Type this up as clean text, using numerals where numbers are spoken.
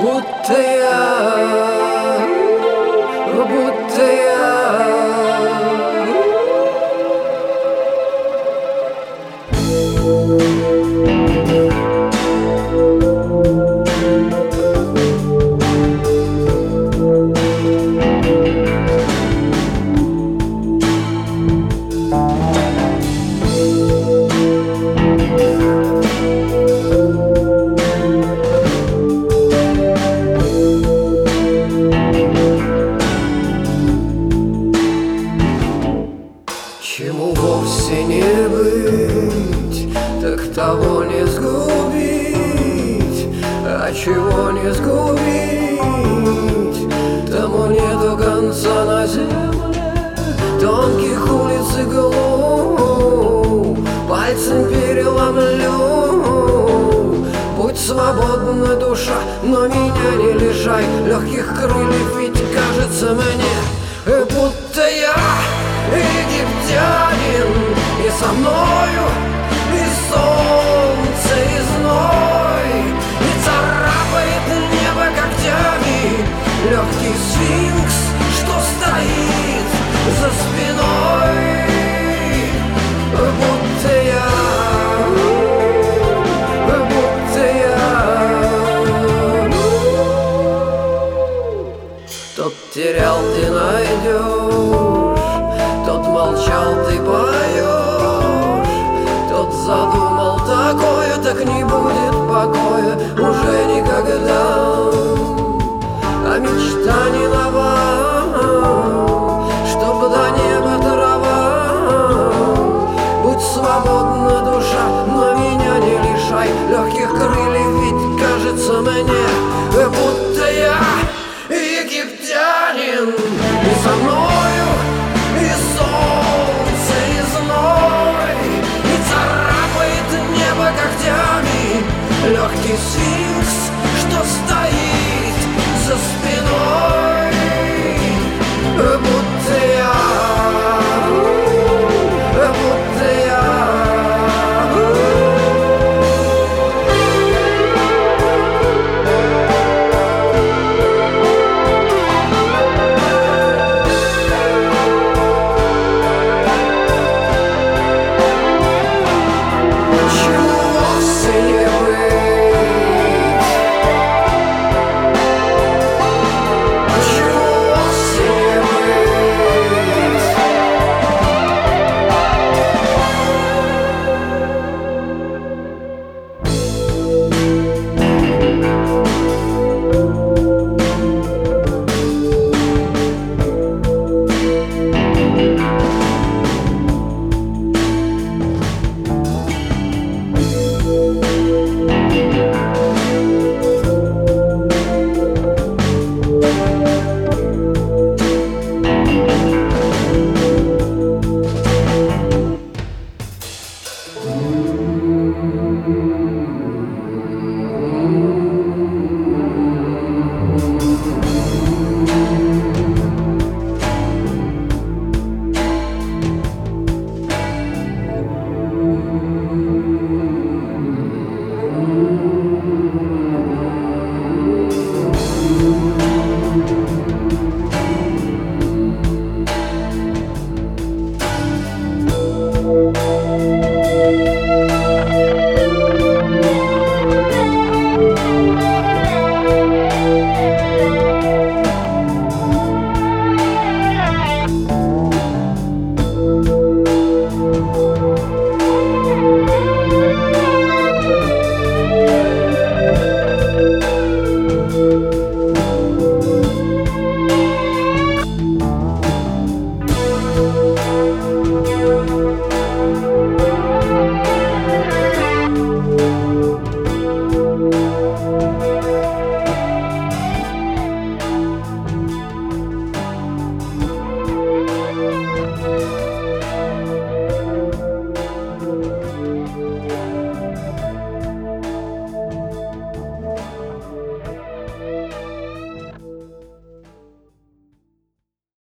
будто я. Чему вовсе не быть, так того не сгубить. А чего не сгубить, тому нету конца на земле. Тонких улиц и глубь пальцем переломлю. Будь свободна, душа, но меня не лишай легких крыльев, ведь кажется мне, будто я египтянин, и со мною и солнце, и зной, и царапает небо когтями легкий сфинкс, что стоит за спиной. Будто я, будто я. Тот терял, ты найдешь, тот молчал, ты поешь, тот задумал такое, так не будет покоя уже никогда. А мечта не нова, чтоб до неба трава. Будь свободна, душа, но меня не лишай легких крыльев, ведь кажется мне, будто я египтянин, и со мною и солнце, и зной, и царапает небо когтями легкий сфинкс,